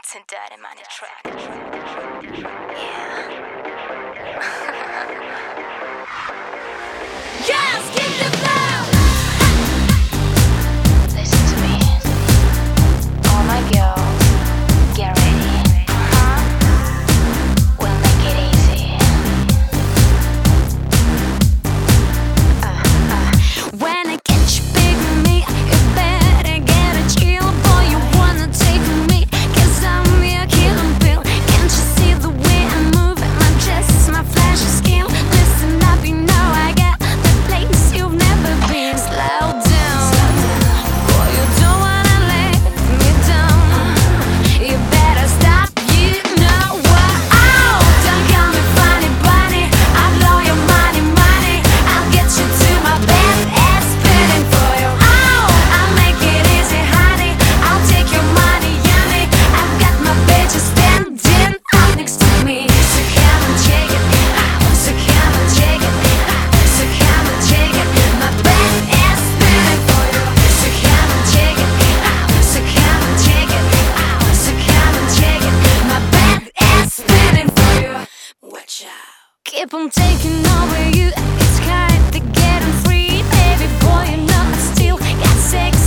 It's a dirty money track. Yeah. Yes, keep the flow. Listen to me. Oh my girl, get ready. We'll make it easy. When I catch you big with me, you better get a chill. Boy, you wanna take me, 'cause I'm your killing pill. Can't you see the way I'm moving? My dress, my flashy skin. Listen up, you know I got the place you've never been. Slow down, boy, you don't wanna let me down. You better stop, you know what? Oh, don't call me funny bunny. I'll blow your money, money. I'll get you to my bed and spinning for you. Oh, I'll make it easy, honey. I'll take your money, yummy. I've got my bitches standing up next to me. So come and check it. So come and check it. So come and check it. My bed is spinning for you. So come and check it. So come and check it. So come and check it. My bed is spinning for you. Watch out. Keep on taking over you. It's kinda getting free, baby boy. You know I still got sex